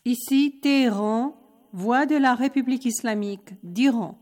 Ici Téhéran, voix de la République islamique d'Iran.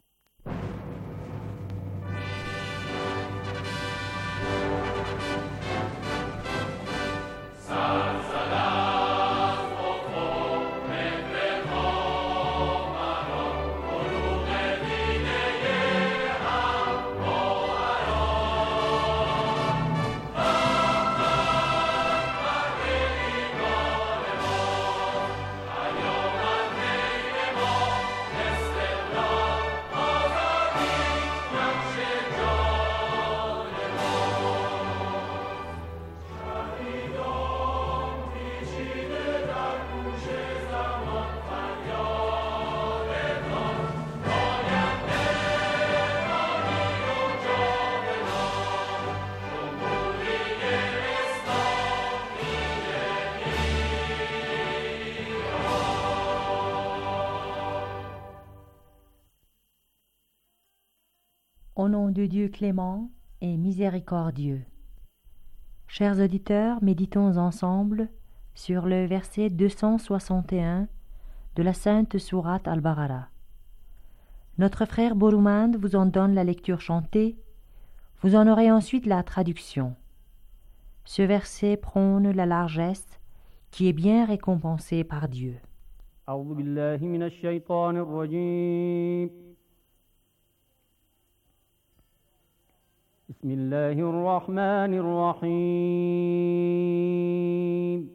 Au nom de Dieu clément et miséricordieux. Chers auditeurs, méditons ensemble sur le verset 261 de la Sainte Sourate Al-Baqara. Notre frère Boroumand vous en donne la lecture chantée, vous en aurez ensuite la traduction. Ce verset prône la largesse qui est bien récompensée par Dieu. أعوذ بالله من الشيطان الرجيم بسم الله الرحمن الرحيم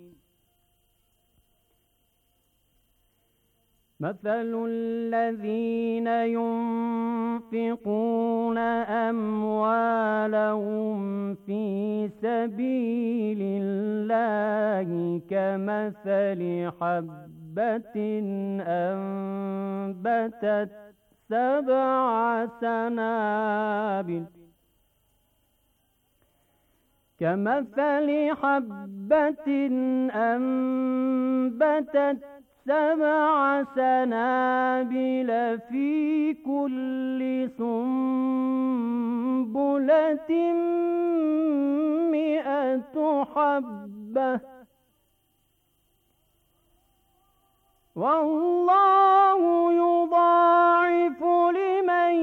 مثل الذين ينفقون أموالهم في سبيل الله كمثل حبة أنبتت 7 سنابل كمثل حبة أنبتت 7 سنابل في كل سنبلة 100 حبة والله يضاعف لمن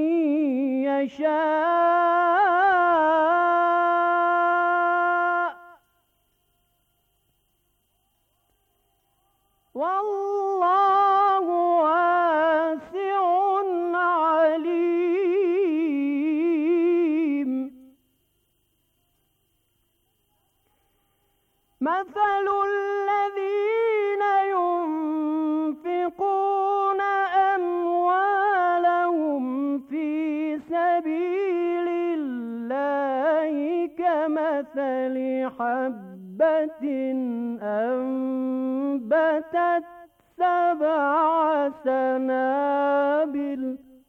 يشاء والله واسع عليم مثل الذين ينفقون أموالهم في سبيل الله كمثل حبة أنبتت 7 سنابل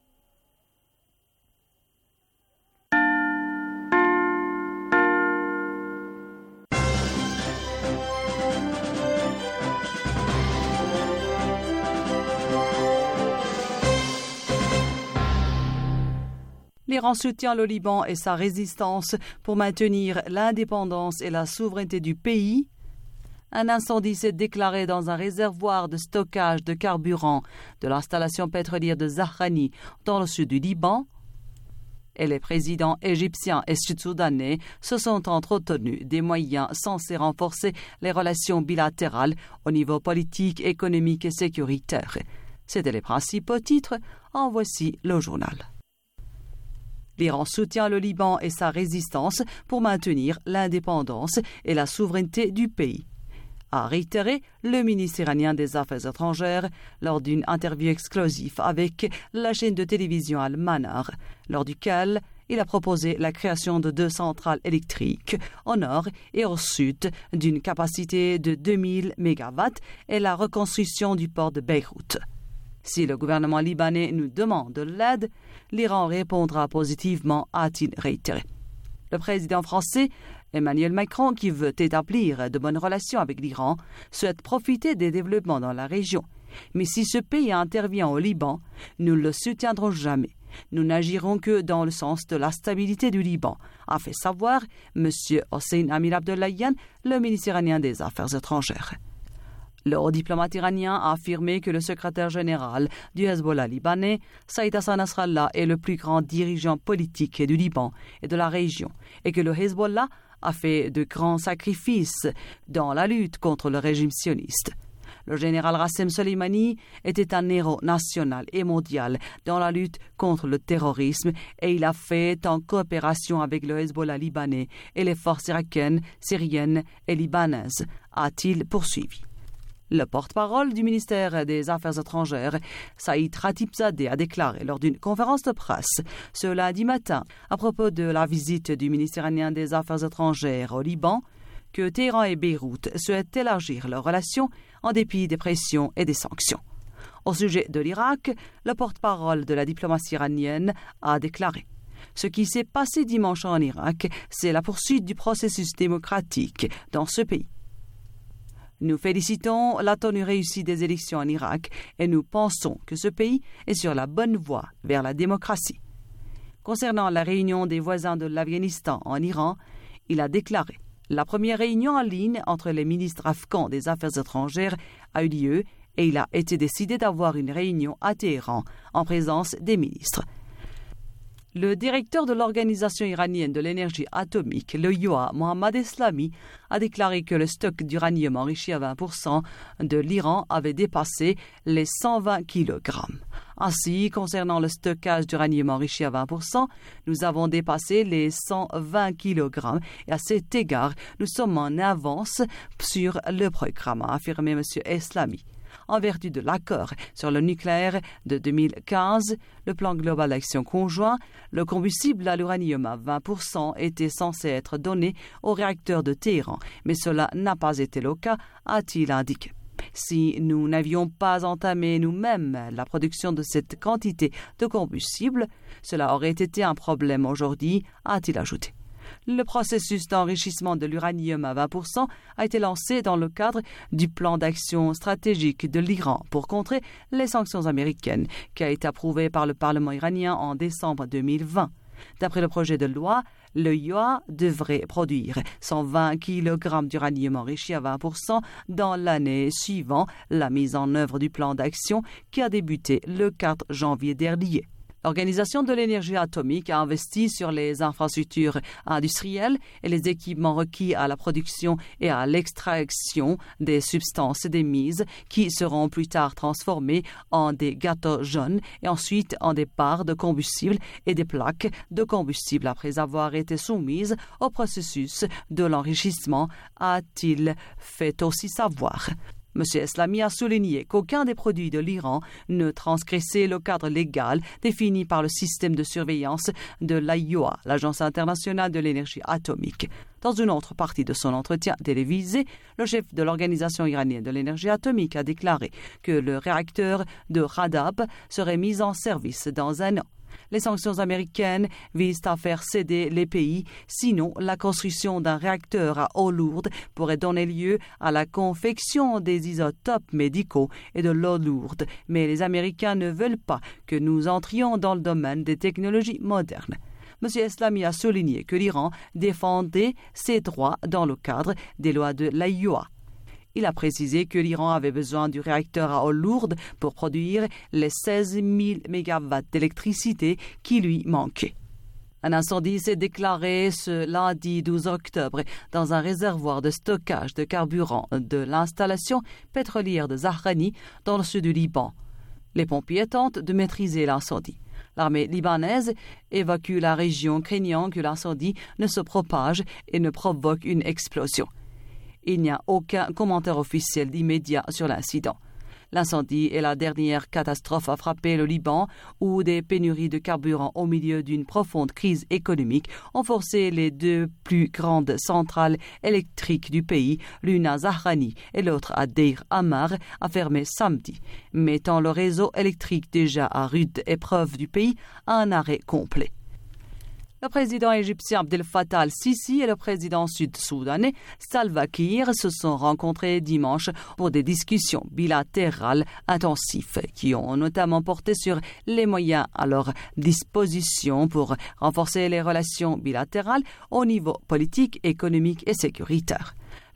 L'Iran soutient le Liban et sa résistance pour maintenir l'indépendance et la souveraineté du pays. Un incendie s'est déclaré dans un réservoir de stockage de carburant de l'installation pétrolière de Zahrani dans le sud du Liban. Et les présidents égyptiens et sud-soudanais se sont entretenus des moyens censés renforcer les relations bilatérales au niveau politique, économique et sécuritaire. C'étaient les principaux titres. En voici le journal. L'Iran soutient le Liban et sa résistance pour maintenir l'indépendance et la souveraineté du pays, a réitéré le ministre iranien des Affaires étrangères lors d'une interview exclusive avec la chaîne de télévision Al-Manar, lors duquel il a proposé la création de 2 centrales électriques au nord et au sud d'une capacité de 2000 MW et la reconstruction du port de Beyrouth. Si le gouvernement libanais nous demande de l'aide, l'Iran répondra positivement, a-t-il réitéré. Le président français Emmanuel Macron, qui veut établir de bonnes relations avec l'Iran, souhaite profiter des développements dans la région. Mais si ce pays intervient au Liban, nous ne le soutiendrons jamais. Nous n'agirons que dans le sens de la stabilité du Liban, a fait savoir M. Hossein Amir Abdollahian, le ministre iranien des Affaires étrangères. Le haut diplomate iranien a affirmé que le secrétaire général du Hezbollah libanais, Saïd Hassan Nasrallah, est le plus grand dirigeant politique du Liban et de la région, et que le Hezbollah a fait de grands sacrifices dans la lutte contre le régime sioniste. Le général Rassem Soleimani était un héros national et mondial dans la lutte contre le terrorisme et il a fait en coopération avec le Hezbollah libanais et les forces irakiennes, syriennes et libanaises, a-t-il poursuivi. Le porte-parole du ministère des Affaires étrangères, Saïd Khatibzadeh, a déclaré lors d'une conférence de presse ce lundi matin à propos de la visite du ministère iranien des Affaires étrangères au Liban que Téhéran et Beyrouth souhaitent élargir leurs relations en dépit des pressions et des sanctions. Au sujet de l'Irak, le porte-parole de la diplomatie iranienne a déclaré « Ce qui s'est passé dimanche en Irak, c'est la poursuite du processus démocratique dans ce pays. Nous félicitons la tenue réussie des élections en Irak et nous pensons que ce pays est sur la bonne voie vers la démocratie. » Concernant la réunion des voisins de l'Afghanistan en Iran, il a déclaré la première réunion en ligne entre les ministres afghans des Affaires étrangères a eu lieu et il a été décidé d'avoir une réunion à Téhéran en présence des ministres. Le directeur de l'Organisation iranienne de l'énergie atomique, le IOA, Mohammad Eslami, a déclaré que le stock d'uranium enrichi à 20% de l'Iran avait dépassé les 120 kg. Ainsi, concernant le stockage d'uranium enrichi à 20%, nous avons dépassé les 120 kg et à cet égard, nous sommes en avance sur le programme, a affirmé M. Eslami. En vertu de l'accord sur le nucléaire de 2015, le plan global d'action conjoint, le combustible à l'uranium à 20% était censé être donné aux réacteurs de Téhéran, mais cela n'a pas été le cas, a-t-il indiqué. Si nous n'avions pas entamé nous-mêmes la production de cette quantité de combustible, cela aurait été un problème aujourd'hui, a-t-il ajouté. Le processus d'enrichissement de l'uranium à 20% a été lancé dans le cadre du plan d'action stratégique de l'Iran pour contrer les sanctions américaines, qui a été approuvé par le Parlement iranien en décembre 2020. D'après le projet de loi, le IOA devrait produire 120 kg d'uranium enrichi à 20% dans l'année suivant la mise en œuvre du plan d'action qui a débuté le 4 janvier dernier. L'Organisation de l'énergie atomique a investi sur les infrastructures industrielles et les équipements requis à la production et à l'extraction des substances émises qui seront plus tard transformées en des gâteaux jaunes et ensuite en des barres de combustible et des plaques de combustible après avoir été soumises au processus de l'enrichissement, a-t-il fait aussi savoir. M. Eslami a souligné qu'aucun des produits de l'Iran ne transgressait le cadre légal défini par le système de surveillance de l'IAEA, l'Agence internationale de l'énergie atomique. Dans une autre partie de son entretien télévisé, le chef de l'Organisation iranienne de l'énergie atomique a déclaré que le réacteur de Radab serait mis en service dans un an. Les sanctions américaines visent à faire céder les pays, sinon la construction d'un réacteur à eau lourde pourrait donner lieu à la confection des isotopes médicaux et de l'eau lourde, mais les Américains ne veulent pas que nous entrions dans le domaine des technologies modernes. M. Eslami a souligné que l'Iran défendait ses droits dans le cadre des lois de l'IAEA. Il a précisé que l'Iran avait besoin du réacteur à eau lourde pour produire les 16 000 MW d'électricité qui lui manquaient. Un incendie s'est déclaré ce lundi 12 octobre dans un réservoir de stockage de carburant de l'installation pétrolière de Zahrani dans le sud du Liban. Les pompiers tentent de maîtriser l'incendie. L'armée libanaise évacue la région craignant que l'incendie ne se propage et ne provoque une explosion. Il n'y a aucun commentaire officiel d'immédiat sur l'incident. L'incendie est la dernière catastrophe à frapper le Liban, où des pénuries de carburant au milieu d'une profonde crise économique ont forcé les deux plus grandes centrales électriques du pays, l'une à Zahrani et l'autre à Deir Ammar, à fermer samedi, mettant le réseau électrique déjà à rude épreuve du pays à un arrêt complet. Le président égyptien Abdel Fattah al-Sisi et le président sud-soudanais Salva Kiir se sont rencontrés dimanche pour des discussions bilatérales intensives qui ont notamment porté sur les moyens à leur disposition pour renforcer les relations bilatérales au niveau politique, économique et sécuritaire.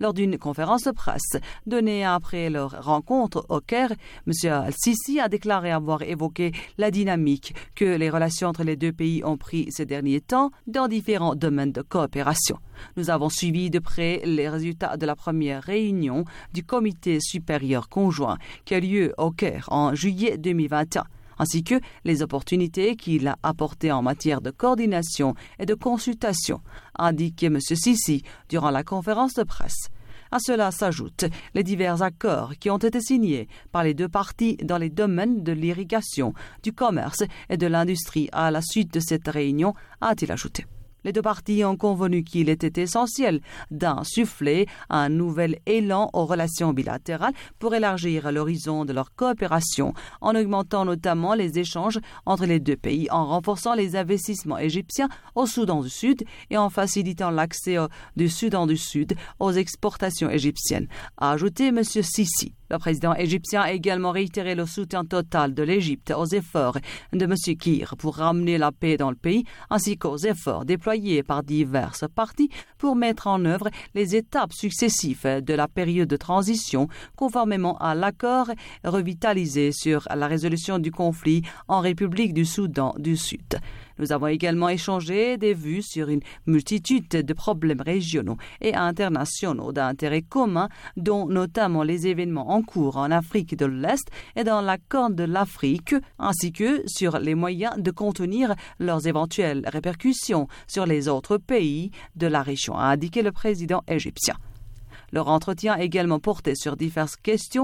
Lors d'une conférence de presse donnée après leur rencontre au Caire, M. Al-Sisi a déclaré avoir évoqué la dynamique que les relations entre les deux pays ont pris ces derniers temps dans différents domaines de coopération. Nous avons suivi de près les résultats de la première réunion du Comité supérieur conjoint qui a lieu au Caire en juillet 2021. Ainsi que les opportunités qu'il a apportées en matière de coordination et de consultation, a indiqué M. Sisi durant la conférence de presse. À cela s'ajoutent les divers accords qui ont été signés par les deux parties dans les domaines de l'irrigation, du commerce et de l'industrie à la suite de cette réunion, a-t-il ajouté. Les deux parties ont convenu qu'il était essentiel d'insuffler un nouvel élan aux relations bilatérales pour élargir l'horizon de leur coopération, en augmentant notamment les échanges entre les deux pays, en renforçant les investissements égyptiens au Soudan du Sud et en facilitant l'accès du Soudan du Sud aux exportations égyptiennes, a ajouté M. Sisi. Le président égyptien a également réitéré le soutien total de l'Égypte aux efforts de M. Kir pour ramener la paix dans le pays, ainsi qu'aux efforts déployés par diverses parties pour mettre en œuvre les étapes successives de la période de transition, conformément à l'accord revitalisé sur la résolution du conflit en République du Soudan du Sud. Nous avons également échangé des vues sur une multitude de problèmes régionaux et internationaux d'intérêt commun, dont notamment les événements en cours en Afrique de l'Est et dans la Corne de l'Afrique, ainsi que sur les moyens de contenir leurs éventuelles répercussions sur les autres pays de la région, a indiqué le président égyptien. Leur entretien a également porté sur diverses questions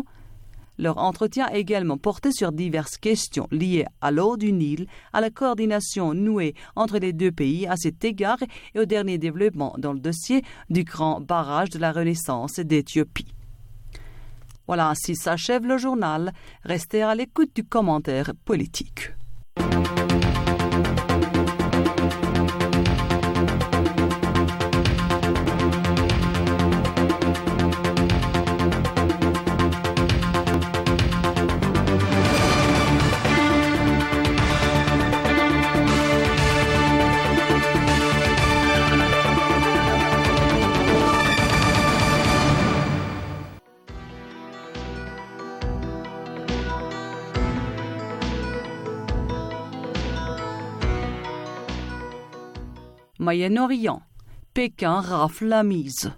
liées à l'eau du Nil, à la coordination nouée entre les deux pays à cet égard et au dernier développement dans le dossier du grand barrage de la Renaissance d'Éthiopie. Voilà, ainsi s'achève le journal. Restez à l'écoute du commentaire politique. Moyen-Orient. Pékin rafle la mise.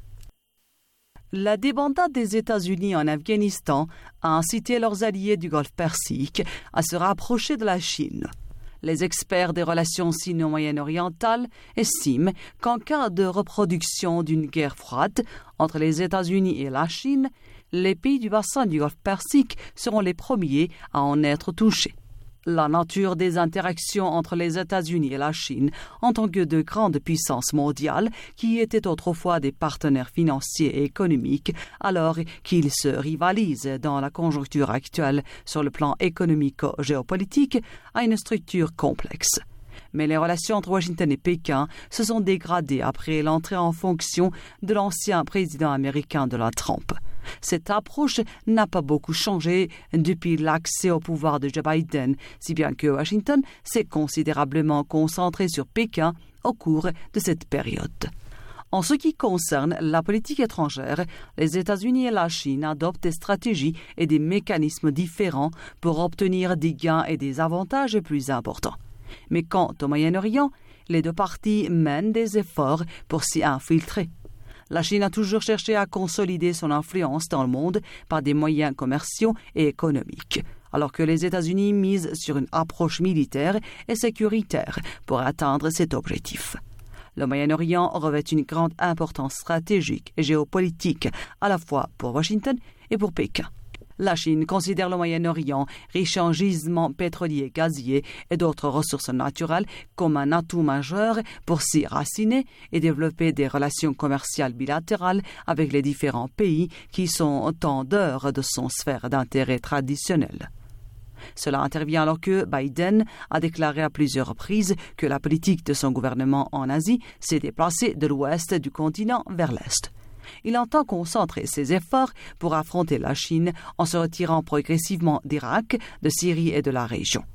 La débandade des États-Unis en Afghanistan a incité leurs alliés du Golfe Persique à se rapprocher de la Chine. Les experts des relations sino-moyen-orientales estiment qu'en cas de reproduction d'une guerre froide entre les États-Unis et la Chine, les pays du bassin du Golfe Persique seront les premiers à en être touchés. La nature des interactions entre les États-Unis et la Chine en tant que de grandes puissances mondiales qui étaient autrefois des partenaires financiers et économiques alors qu'ils se rivalisent dans la conjoncture actuelle sur le plan économico-géopolitique a une structure complexe. Mais les relations entre Washington et Pékin se sont dégradées après l'entrée en fonction de l'ancien président américain Donald Trump. Cette approche n'a pas beaucoup changé depuis l'accès au pouvoir de Joe Biden, si bien que Washington s'est considérablement concentré sur Pékin au cours de cette période. En ce qui concerne la politique étrangère, les États-Unis et la Chine adoptent des stratégies et des mécanismes différents pour obtenir des gains et des avantages plus importants. Mais quant au Moyen-Orient, les deux parties mènent des efforts pour s'y infiltrer. La Chine a toujours cherché à consolider son influence dans le monde par des moyens commerciaux et économiques, alors que les États-Unis misent sur une approche militaire et sécuritaire pour atteindre cet objectif. Le Moyen-Orient revêt une grande importance stratégique et géopolitique, à la fois pour Washington et pour Pékin. La Chine considère le Moyen-Orient, riche en gisements pétroliers et gaziers et d'autres ressources naturelles, comme un atout majeur pour s'y raciner et développer des relations commerciales bilatérales avec les différents pays qui sont en dehors de son sphère d'intérêt traditionnelle. Cela intervient alors que Biden a déclaré à plusieurs reprises que la politique de son gouvernement en Asie s'est déplacée de l'ouest du continent vers l'est. Il entend concentrer ses efforts pour affronter la Chine en se retirant progressivement d'Irak, de Syrie et de la région.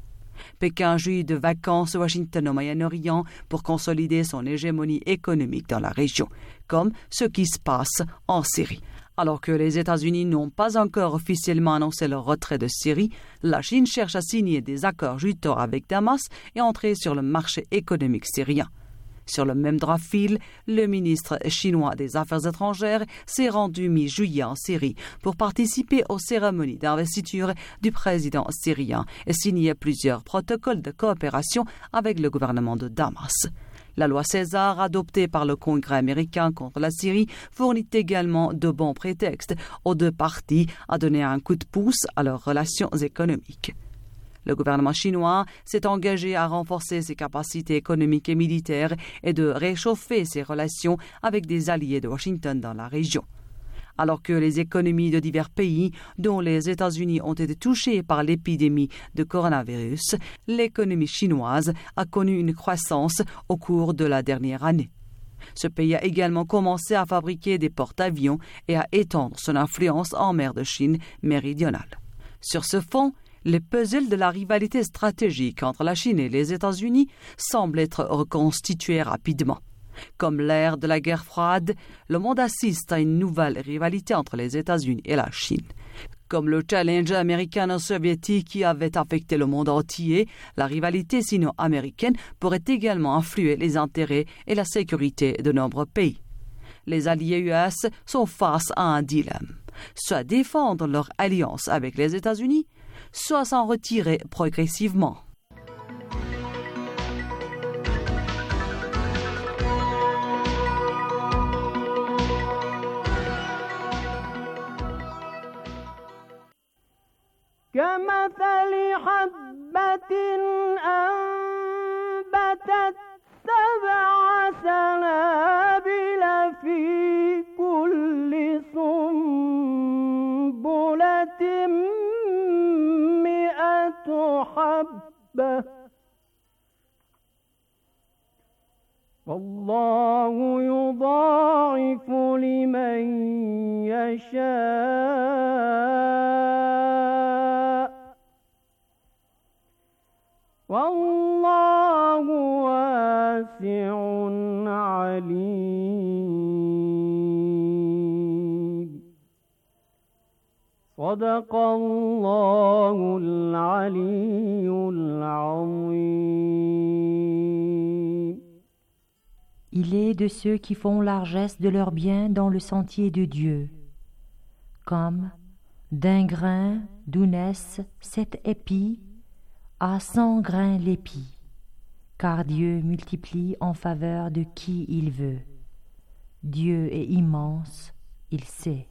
Pékin jouit de vacances Washington au Moyen-Orient pour consolider son hégémonie économique dans la région, comme ce qui se passe en Syrie. Alors que les États-Unis n'ont pas encore officiellement annoncé leur retrait de Syrie, la Chine cherche à signer des accords juteurs avec Damas et entrer sur le marché économique syrien. Sur le même droit fil, le ministre chinois des Affaires étrangères s'est rendu mi-juillet en Syrie pour participer aux cérémonies d'investiture du président syrien et signer plusieurs protocoles de coopération avec le gouvernement de Damas. La loi César, adoptée par le Congrès américain contre la Syrie, fournit également de bons prétextes aux deux parties à donner un coup de pouce à leurs relations économiques. Le gouvernement chinois s'est engagé à renforcer ses capacités économiques et militaires et de réchauffer ses relations avec des alliés de Washington dans la région. Alors que les économies de divers pays, dont les États-Unis, ont été touchées par l'épidémie de coronavirus, l'économie chinoise a connu une croissance au cours de la dernière année. Ce pays a également commencé à fabriquer des porte-avions et à étendre son influence en mer de Chine méridionale. Sur ce fond, le puzzle de la rivalité stratégique entre la Chine et les États-Unis semble être reconstitué rapidement. Comme l'ère de la guerre froide, le monde assiste à une nouvelle rivalité entre les États-Unis et la Chine. Comme le challenge américano-soviétique qui avait affecté le monde entier, la rivalité sino-américaine pourrait également influer les intérêts et la sécurité de nombreux pays. Les alliés US sont face à un dilemme. Soit défendre leur alliance avec les États-Unis, soit s'en retirer progressivement. كمثل حبة أنبتت 7 سنابل في كل سنبلة 100 حبة والله يضاعف لمن يشاء والله واسع عليم صدق الله العلي العظيم. Il est de ceux qui font largesse de leurs biens dans le sentier de Dieu, comme d'un grain d'où naissent 7 épis à 100 grains l'épi, car Dieu multiplie en faveur de qui il veut. Dieu est immense, il sait.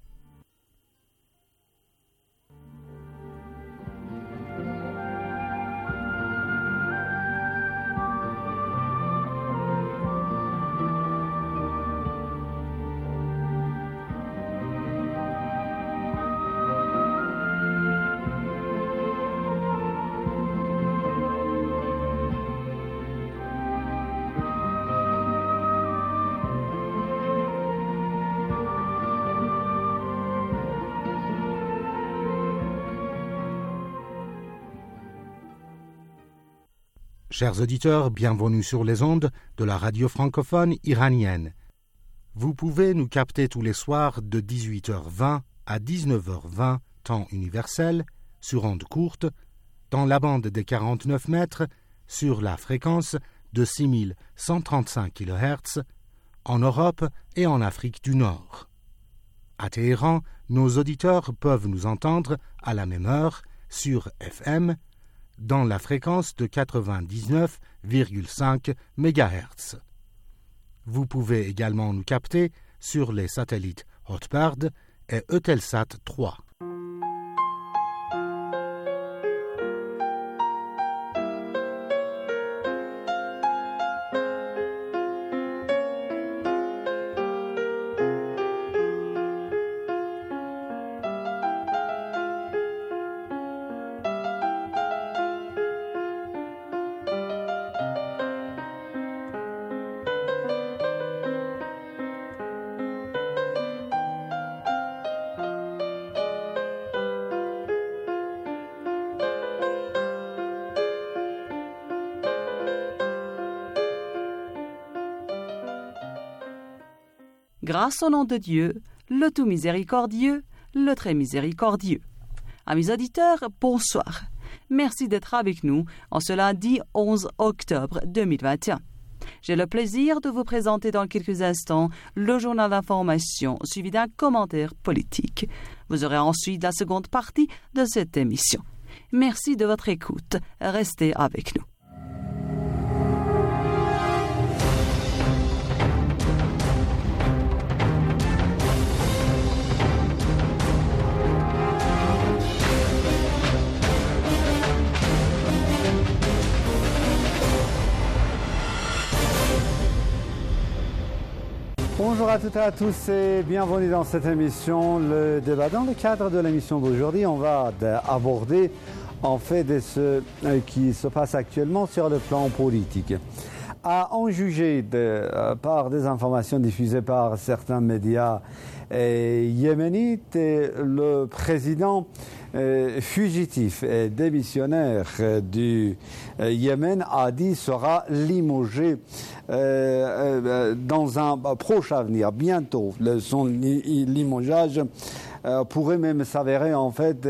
Chers auditeurs, bienvenue sur les ondes de la radio francophone iranienne. Vous pouvez nous capter tous les soirs de 18h20 à 19h20, temps universel, sur ondes courtes, dans la bande des 49 mètres, sur la fréquence de 6135 kHz, en Europe et en Afrique du Nord. À Téhéran, nos auditeurs peuvent nous entendre à la même heure sur FM, dans la fréquence de 99,5 MHz. Vous pouvez également nous capter sur les satellites Hotbird et Eutelsat 3. grâce au nom de Dieu, le tout miséricordieux, le très miséricordieux. Amis auditeurs, bonsoir. Merci d'être avec nous en ce lundi 11 octobre 2021. J'ai le plaisir de vous présenter dans quelques instants le journal d'information suivi d'un commentaire politique. Vous aurez ensuite la seconde partie de cette émission. Merci de votre écoute. Restez avec nous. Bonjour à toutes et à tous et bienvenue dans cette émission, le débat. Dans le cadre de l'émission d'aujourd'hui, on va aborder en fait de ce qui se passe actuellement sur le plan politique. À en juger par des informations diffusées par certains médias yéménites, le président fugitif et démissionnaire du Yémen a dit sera limogé dans un proche avenir, bientôt. Son limogeage pourrait même s'avérer en fait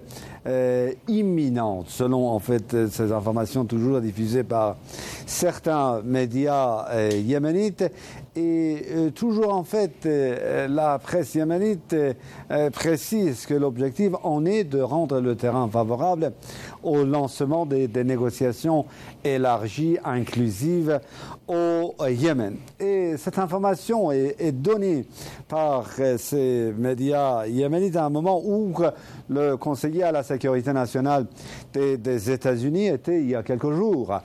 imminente, selon en fait ces informations toujours diffusées par certains médias yéménites. Et toujours en fait la presse yéménite précise que l'objectif en est de rendre le terrain favorable au lancement des négociations élargies, inclusives au Yémen. Et cette information est donnée par ces médias yéménites à un moment où le conseiller à la sécurité nationale des États-Unis était il y a quelques jours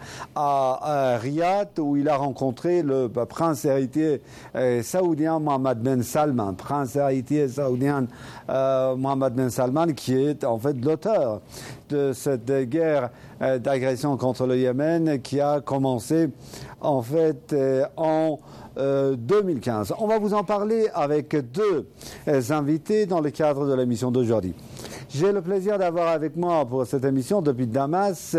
à Riyad, où il a rencontré le prince héritier saoudien Mohammed Ben Salman, prince héritier saoudien Mohammed Ben Salman, qui est en fait l'auteur de cette guerre d'agression contre le Yémen qui a commencé en fait en 2015. On va vous en parler avec deux invités dans le cadre de l'émission d'aujourd'hui. J'ai le plaisir d'avoir avec moi pour cette émission depuis Damas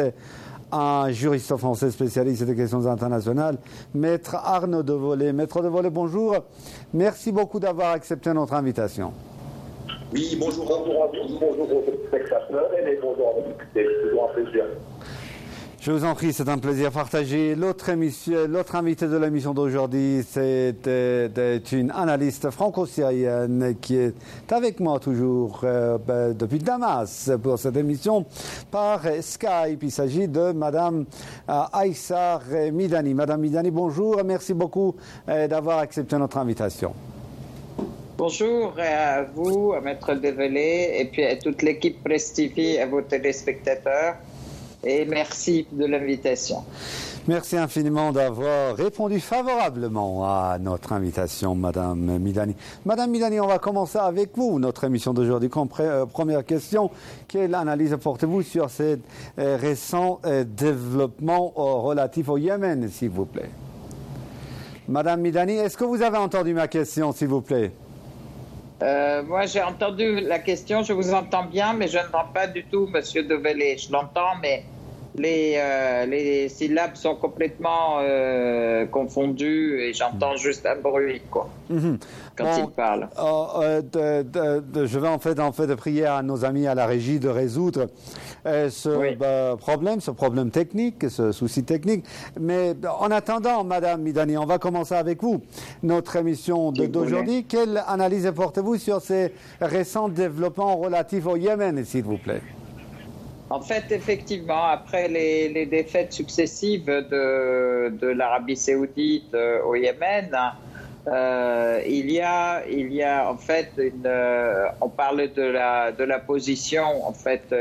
un juriste français spécialiste des questions internationales, Maître Arnaud Devolé. Maître Devolé, bonjour. Merci beaucoup d'avoir accepté notre invitation. Oui, bonjour à tous, bonjour aux spectateurs et bonjour à vous. C'est toujours un plaisir. Je vous en prie, c'est un plaisir partagé. L'autre invité de l'émission d'aujourd'hui, c'est une analyste franco-syrienne qui est avec moi toujours depuis Damas pour cette émission par Skype. Il s'agit de Madame Aïssa Midani. Madame Midani, bonjour. Merci beaucoup d'avoir accepté notre invitation. Bonjour à vous, à Maître Devolé, et puis à toute l'équipe Presse TV, à vos téléspectateurs. Et merci de l'invitation. Merci infiniment d'avoir répondu favorablement à notre invitation, Madame Midani. Madame Midani, on va commencer avec vous, notre émission d'aujourd'hui. Première question, quelle analyse portez-vous sur ces récents développements relatifs au Yémen, s'il vous plaît? Madame Midani, est-ce que vous avez entendu ma question, s'il vous plaît? Moi, j'ai entendu la question, je vous entends bien, mais je n'entends pas du tout Monsieur Devolé. Je l'entends, mais les syllabes sont complètement confondues et j'entends juste un bruit, quoi, quand il parle. Je vais en fait prier à nos amis à la régie de résoudre ce problème technique, ce souci technique. Mais en attendant, Madame Midani, on va commencer avec vous notre émission d'aujourd'hui. Quelle analyse portez-vous sur ces récents développements relatifs au Yémen, s'il vous plaît? En fait, effectivement, après les défaites successives de l'Arabie Saoudite au Yémen, il y a en fait on parle de la position en fait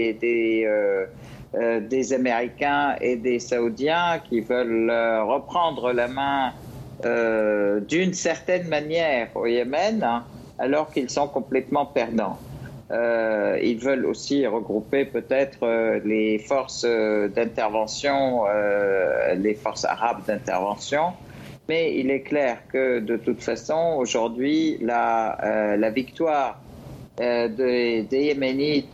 des Américains et des Saoudiens qui veulent reprendre la main d'une certaine manière au Yémen, alors qu'ils sont complètement perdants. Ils veulent aussi regrouper peut-être les forces d'intervention, les forces arabes d'intervention, mais il est clair que de toute façon, aujourd'hui, la victoire des Yéménites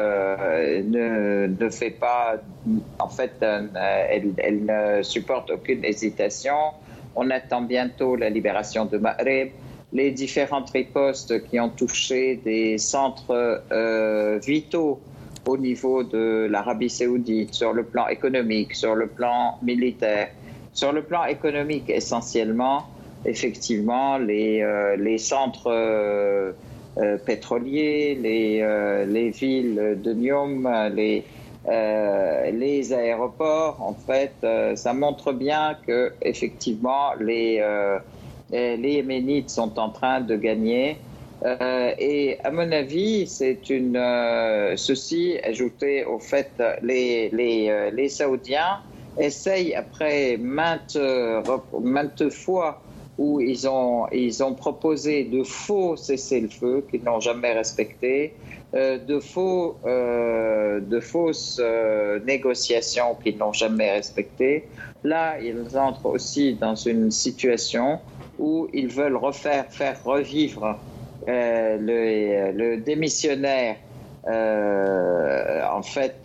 ne fait pas, en fait, elle ne supporte aucune hésitation. On attend bientôt la libération de Maghreb. les différentes ripostes qui ont touché des centres vitaux au niveau de l'Arabie saoudite, sur le plan économique, sur le plan militaire. Sur le plan économique, essentiellement, effectivement, les centres pétroliers, les villes de Neom, les aéroports, en fait, ça montre bien que effectivement les Yéménites sont en train de gagner. Et à mon avis, c'est ceci ajouté au fait les Saoudiens essayent après maintes fois où ils ont proposé de faux cessez-le-feu qu'ils n'ont jamais respectés, de fausses négociations qu'ils n'ont jamais respectées. Là, ils entrent aussi dans une situation où ils veulent faire revivre le démissionnaire, en fait,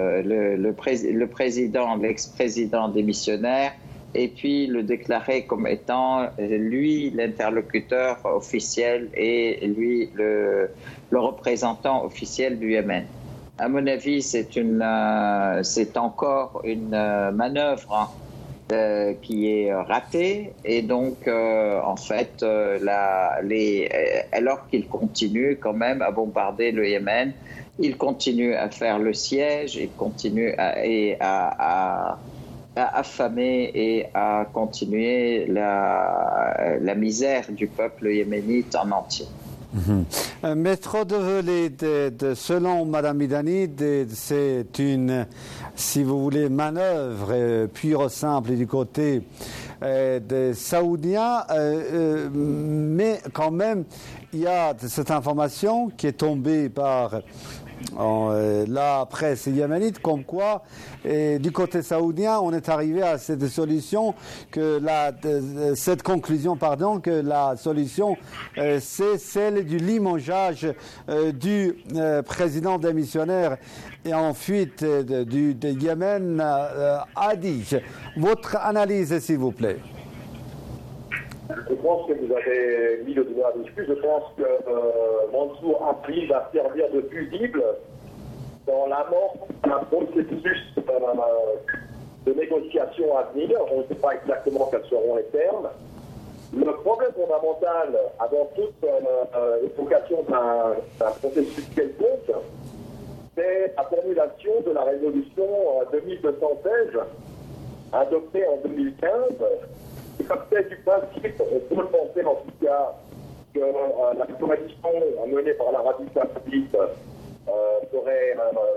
l'ex-président démissionnaire, et puis le déclarer comme étant lui l'interlocuteur officiel et lui le représentant officiel du Yémen. À mon avis, c'est encore une manœuvre qui est ratée, et donc en fait alors qu'ils continuent quand même à bombarder le Yémen, ils continuent à faire le siège, ils continuent à affamer et à continuer la misère du peuple yéménite en entier. Maître Develay, selon Madame Midani, c'est une, si vous voulez, manœuvre pure simple du côté des Saoudiens, mais quand même, il y a cette information qui est tombée par la presse yéménite, comme quoi du côté saoudien on est arrivé à cette solution, que cette conclusion, que la solution c'est celle du limogeage du président démissionnaire et en fuite du Yémen, Hadi. Votre analyse, s'il vous plaît. Je pense que vous avez mis le doigt dessus. Je pense que Mansour Hadi va servir de fusible dans l'amorce d'un processus de négociation à venir. On ne sait pas exactement quels seront les termes. Le problème fondamental, avant toute évocation d'un processus quelconque, c'est la formulation de la résolution 2216, adoptée en 2015, qui partait du principe, on peut le penser en tout cas, que la coalition menée par l'Arabie saoudite ferait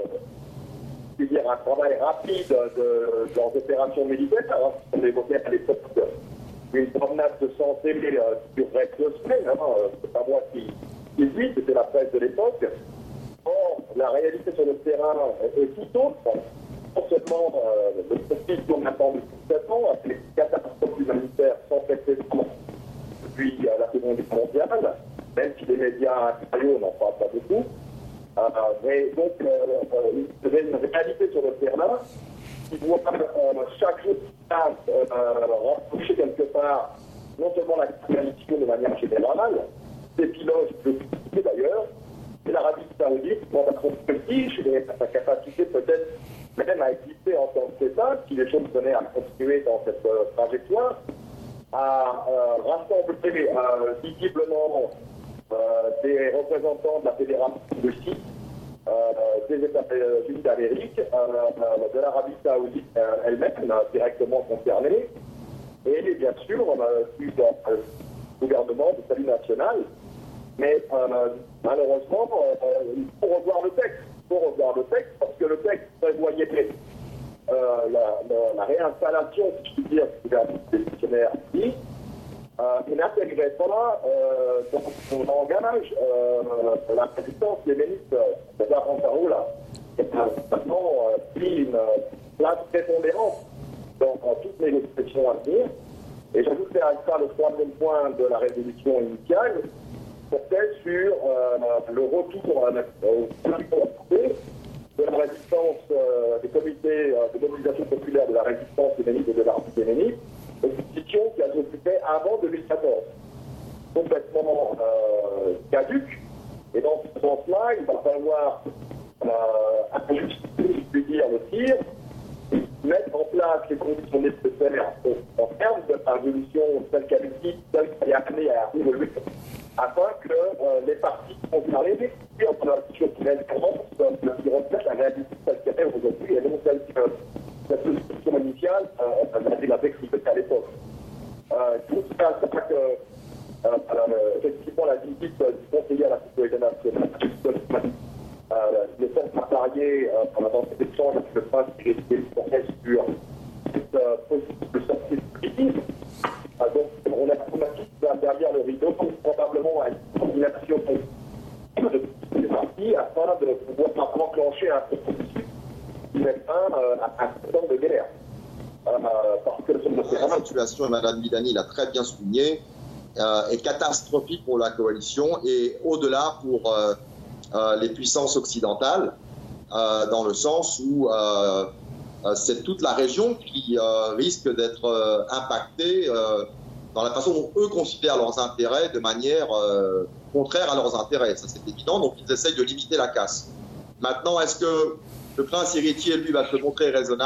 un travail rapide de leurs opérations militaires. On évoquait à l'époque une promenade de santé qui durerait 2 semaines. C'est pas moi qui dis, c'était la presse de l'époque. Or, la réalité sur le terrain est tout autre. Non seulement le conflit tourne maintenant depuis 7 ans, avec les catastrophes humanitaires sans précédent depuis la Seconde Guerre mondiale, même si les médias impériaux n'en parlent pas beaucoup. Mais donc, il y a une réalité sur le terrain qui doit chaque jour qui passe rapprocher quelque part non seulement la coalition de manière générale, des pilotes de tout d'ailleurs, et l'Arabie saoudite dans son prestige et sa capacité peut-être même à exister en tant qu'État, si les choses venaient à continuer dans cette trajectoire, à rassembler visiblement des représentants de la Fédération russe, des États-Unis d'Amérique, de l'Arabie saoudite elle-même, directement concernée, et bien sûr du gouvernement du salut national. Mais malheureusement, il faut revoir le texte. Parce que le texte prévoyait la réinstallation, si je puis dire, du gouvernement démissionnaire ici. Il n'intégrait pas dans son langage la résistance yéménite de Darantaroula, qui a maintenant pris une place prépondérante dans toutes les négociations à venir. Et j'ajouterai à ça le 3e point de la résolution initiale, portait sur le retour de la résistance des comités de mobilisation populaire de la résistance yéménite et de l'armée yéménite, une position qui a occupé avant 2014. complètement caduque. Et dans ce sens-là, il va falloir ajuster, si je puis dire, le tir, mettre en place les conditions nécessaires en termes de la résolution telle qu'elle est amenée à évoluer, afin que les parties concernées puissent dans la situation qui reflète la réalité telle qu'elle est aujourd'hui et non telle que la solution initiale avait décrivée à l'époque. Tout ça, c'est pas que effectivement la visite du conseiller à la sécurité nationale les centres salariés dans cet échange avec le prince qui est sur cette possible sortie politique. Donc on a derrière le rideau probablement une coordination de ces parties afin de pouvoir enclencher un processus qui met fin à un temps de guerre. Parce que la situation, et Mme Midani l'a très bien souligné, est catastrophique pour la coalition et au-delà pour les puissances occidentales, dans le sens où c'est toute la région qui risque d'être impactée dans la façon dont eux considèrent leurs intérêts de manière contraire à leurs intérêts. Ça, c'est évident, donc ils essayent de limiter la casse. Maintenant, est-ce que le prince héritier, lui, va se montrer raisonnable ?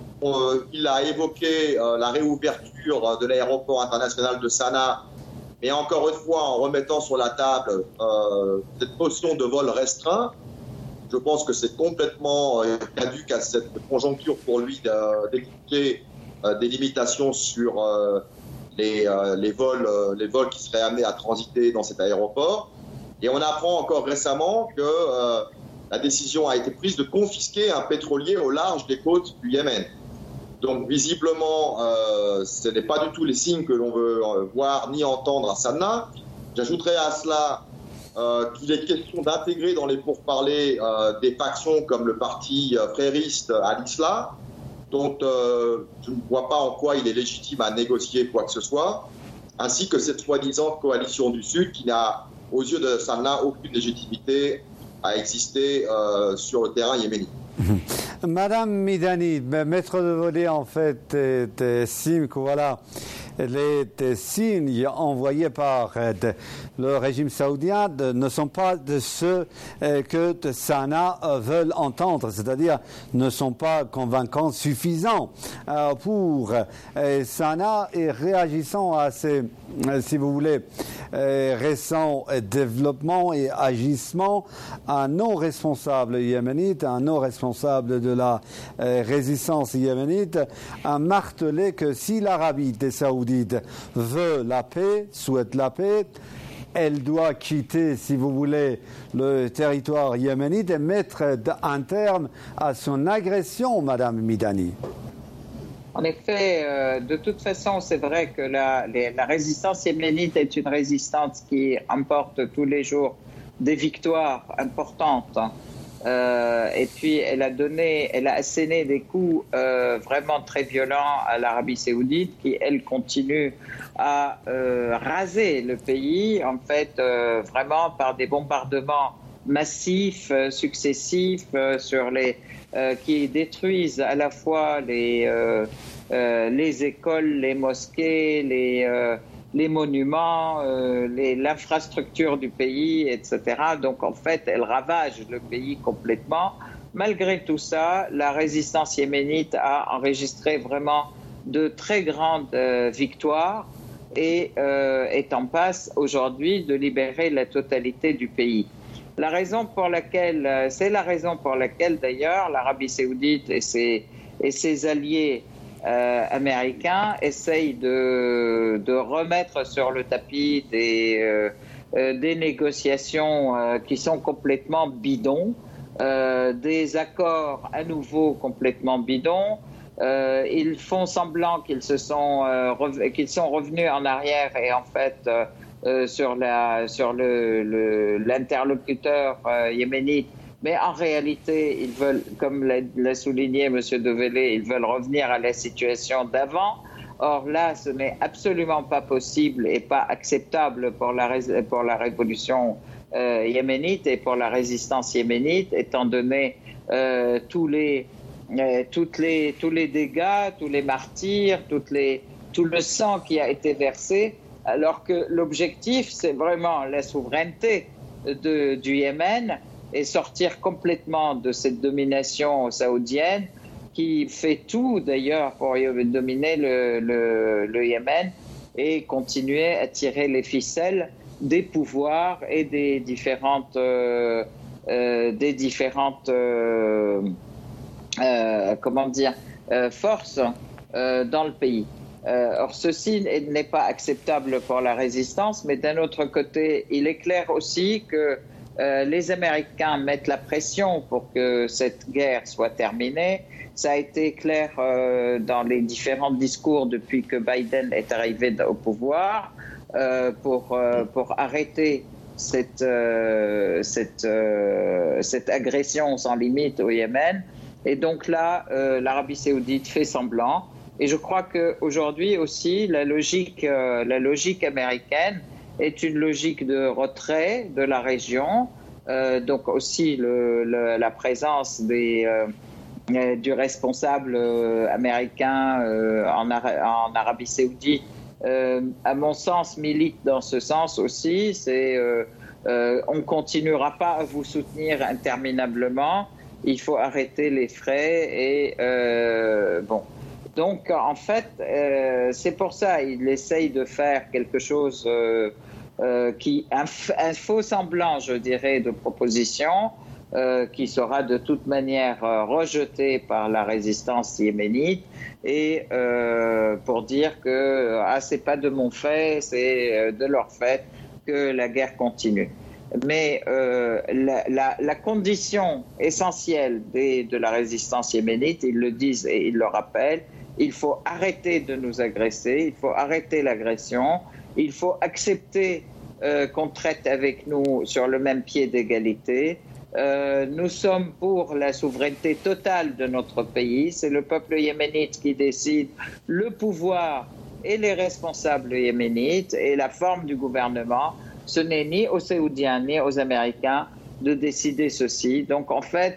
Il a évoqué la réouverture de l'aéroport international de Sanaa, mais encore une fois, en remettant sur la table cette notion de vol restreint. Je pense que c'est complètement caduque à cette conjoncture pour lui d'écouter des limitations sur les vols qui seraient amenés à transiter dans cet aéroport. Et on apprend encore récemment que la décision a été prise de confisquer un pétrolier au large des côtes du Yémen. Donc visiblement, ce n'est pas du tout les signes que l'on veut voir ni entendre à Sanaa. J'ajouterais à cela qu'il est question d'intégrer dans les pourparlers des factions comme le parti frériste Al-Islah, dont je ne vois pas en quoi il est légitime à négocier quoi que ce soit, ainsi que cette soi-disant coalition du Sud qui n'a, aux yeux de Sanaa, aucune légitimité à exister sur le terrain yéménite. Madame Midani, maître de voler, en fait, estime que voilà, les signes envoyés par le régime saoudien ne sont pas de ceux que Sanaa veulent entendre, c'est-à-dire ne sont pas convaincants suffisants pour Sanaa, et réagissant à ces, si vous voulez, récents développements et agissements, un non-responsable yéménite, un non-responsable de la résistance yéménite, a martelé que si l'Arabie saoudite veut la paix, souhaite la paix, elle doit quitter, si vous voulez, le territoire yéménite et mettre un terme à son agression, Madame Midani. En effet, de toute façon, c'est vrai que la résistance yéménite est une résistance qui emporte tous les jours des victoires importantes. Et puis, elle a asséné des coups vraiment très violents à l'Arabie saoudite, qui, elle, continue à raser le pays, en fait, vraiment par des bombardements massifs, successifs, qui détruisent à la fois les écoles, les mosquées, les monuments, l'infrastructure du pays, etc. Donc, en fait, elle ravage le pays complètement. Malgré tout ça, la résistance yéménite a enregistré vraiment de très grandes victoires et est en passe aujourd'hui de libérer la totalité du pays. C'est la raison pour laquelle d'ailleurs l'Arabie saoudite et ses alliés américains essayent de remettre sur le tapis des négociations qui sont complètement bidons, des accords à nouveau complètement bidons. Ils font semblant qu'ils sont revenus en arrière et en fait sur l'interlocuteur yéménite. Mais en réalité, ils veulent, comme l'a souligné M. Devellé, ils veulent revenir à la situation d'avant. Or là, ce n'est absolument pas possible et pas acceptable pour la révolution yéménite et pour la résistance yéménite, étant donné tous les dégâts, tous les martyrs, tout le sang qui a été versé alors que l'objectif, c'est vraiment la souveraineté du Yémen et sortir complètement de cette domination saoudienne qui fait tout d'ailleurs pour dominer le Yémen et continuer à tirer les ficelles des pouvoirs et des différentes forces dans le pays. Or, ceci n'est pas acceptable pour la résistance, mais d'un autre côté, il est clair aussi que les Américains mettent la pression pour que cette guerre soit terminée. Ça a été clair dans les différents discours depuis que Biden est arrivé au pouvoir pour arrêter cette agression sans limite au Yémen. Et donc là, l'Arabie saoudite fait semblant. Et je crois qu'aujourd'hui aussi, la logique américaine est une logique de retrait de la région. Donc aussi la présence du responsable américain en Arabie saoudite, à mon sens, milite dans ce sens aussi. On ne continuera pas à vous soutenir interminablement. Il faut arrêter les frais et Donc, en fait, c'est pour ça qu'il essaye de faire quelque chose un faux semblant, je dirais, de proposition qui sera de toute manière rejeté par la résistance yéménite et pour dire que c'est pas de mon fait, c'est de leur fait que la guerre continue. Mais la condition essentielle de la résistance yéménite, ils le disent et ils le rappellent, il faut arrêter de nous agresser, il faut arrêter l'agression, il faut accepter qu'on traite avec nous sur le même pied d'égalité. Nous sommes pour la souveraineté totale de notre pays, c'est le peuple yéménite qui décide le pouvoir et les responsables yéménites et la forme du gouvernement. Ce n'est ni aux Saoudiens ni aux Américains de décider ceci. Donc en fait,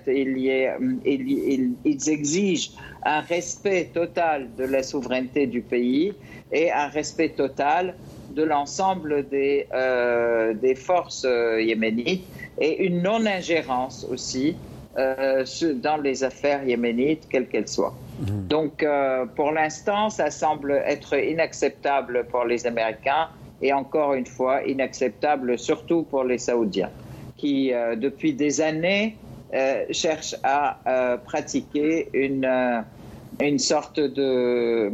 ils exigent un respect total de la souveraineté du pays et un respect total de l'ensemble des forces yéménites et une non-ingérence aussi dans les affaires yéménites, quelles qu'elles soient. Donc pour l'instant, ça semble être inacceptable pour les Américains et encore une fois inacceptable surtout pour les Saoudiens qui depuis des années cherchent à pratiquer une sorte de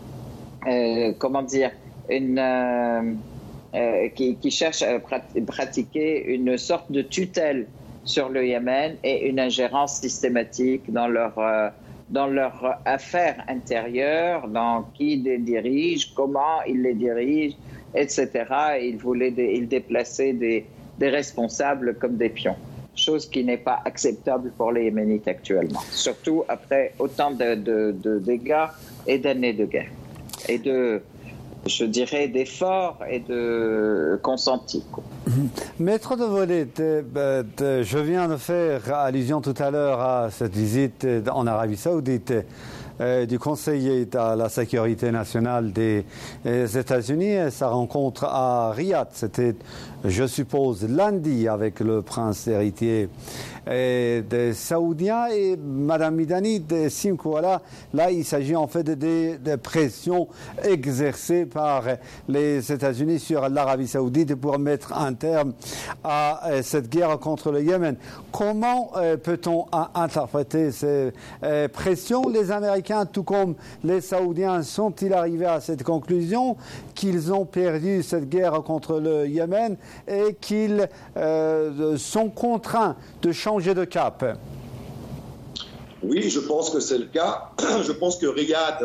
qui cherche à pratiquer une sorte de tutelle sur le Yémen et une ingérence systématique dans leur affaires intérieures, dans qui les dirige, comment ils les dirigent, etc. Ils déplaçaient des responsables comme des pions, chose qui n'est pas acceptable pour les Yéménites actuellement, surtout après autant de dégâts et d'années de guerre et d'efforts et de consentis. Maître de Volet, je viens de faire allusion tout à l'heure à cette visite en Arabie Saoudite du conseiller à la sécurité nationale des États-Unis. Sa rencontre à Riyad, c'était, je suppose, lundi avec le prince héritier des Saoudiens et Madame Midani de Simkouala. Là, il s'agit en fait de pressions exercées par les États-Unis sur l'Arabie Saoudite pour mettre un terme à cette guerre contre le Yémen. Comment peut-on interpréter ces pressions? Les Américains, tout comme les Saoudiens, sont-ils arrivés à cette conclusion qu'ils ont perdu cette guerre contre le Yémen et qu'ils sont contraints de changer de cap? Oui, je pense que c'est le cas. Je pense que Riyad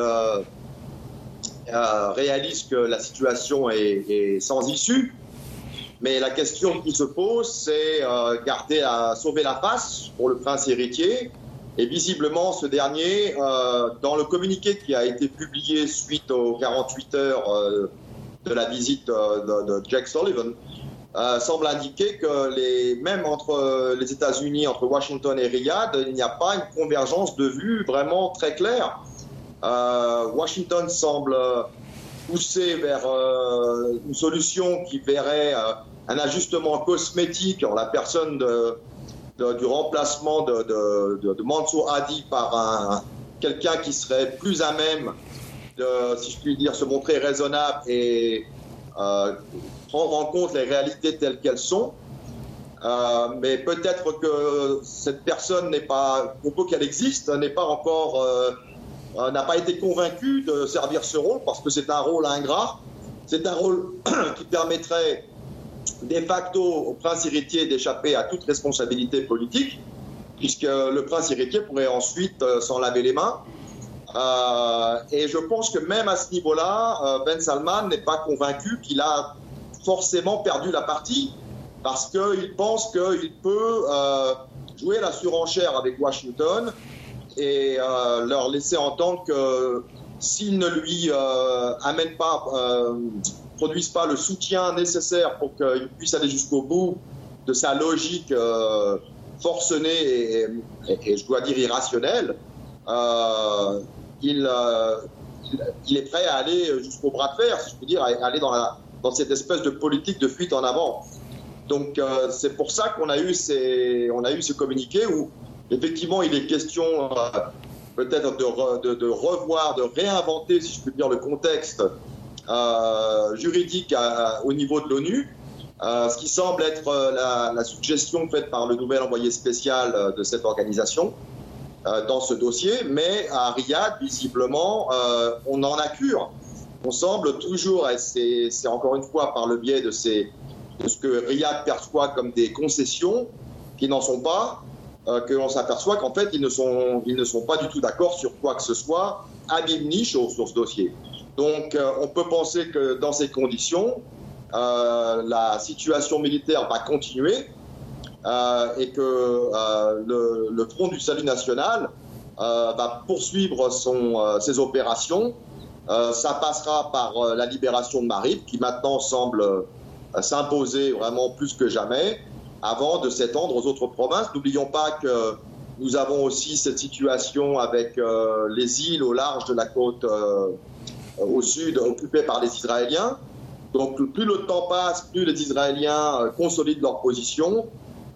réalise que la situation est sans issue. Mais la question qui se pose, c'est sauver la face pour le prince héritier. Et visiblement, ce dernier, dans le communiqué qui a été publié suite aux 48 heures de la visite de Jake Sullivan, semble indiquer que même entre les États-Unis, entre Washington et Riyad, il n'y a pas une convergence de vues vraiment très claire. Washington semble pousser vers une solution qui verrait un ajustement cosmétique en la personne du remplacement de Mansour Hadi par quelqu'un qui serait plus à même de, si je puis dire, se montrer raisonnable et prendre en compte les réalités telles qu'elles sont. Mais peut-être que cette personne n'est pas, au peu qu'elle existe, n'est pas encore, n'a pas été convaincue de servir ce rôle parce que c'est un rôle ingrat. C'est un rôle qui permettrait de facto au prince héritier d'échapper à toute responsabilité politique, puisque le prince héritier pourrait ensuite s'en laver les mains. Et je pense que même à ce niveau-là, Ben Salman n'est pas convaincu qu'il a forcément perdu la partie, parce qu'il pense qu'il peut jouer la surenchère avec Washington et leur laisser entendre que s'ils ne lui produisent pas le soutien nécessaire pour qu'il puisse aller jusqu'au bout de sa logique forcenée et je dois dire irrationnelle, il est prêt à aller jusqu'au bras de fer, si je peux dire, à aller dans cette espèce de politique de fuite en avant. Donc c'est pour ça qu'on a eu ce communiqué où effectivement il est question peut-être de revoir, de réinventer, si je peux dire, le contexte juridique au niveau de l'ONU, ce qui semble être la suggestion faite par le nouvel envoyé spécial de cette organisation dans ce dossier, mais à Riyad, visiblement, on en a cure. On semble toujours, et c'est encore une fois par le biais de ce que Riyad perçoit comme des concessions, qui n'en sont pas, que l'on s'aperçoit qu'en fait, ils ne sont pas du tout d'accord sur quoi que ce soit, à Bibni sur ce dossier. Donc, on peut penser que dans ces conditions, la situation militaire va continuer et que le Front du Salut National va poursuivre ses opérations. Ça passera par la libération de Marib, qui maintenant semble s'imposer vraiment plus que jamais, avant de s'étendre aux autres provinces. N'oublions pas que nous avons aussi cette situation avec les îles au large de la côte au sud, occupées par les Israéliens. Donc plus le temps passe, plus les Israéliens consolident leur position.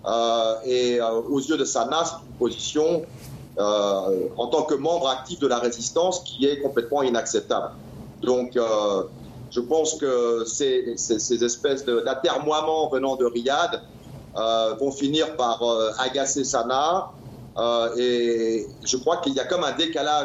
Et aux yeux de Sanaa, c'est une position en tant que membre actif de la résistance qui est complètement inacceptable. Donc je pense que ces espèces d'atermoiements venant de Riyad vont finir par agacer Sanaa. Et je crois qu'il y a comme un décalage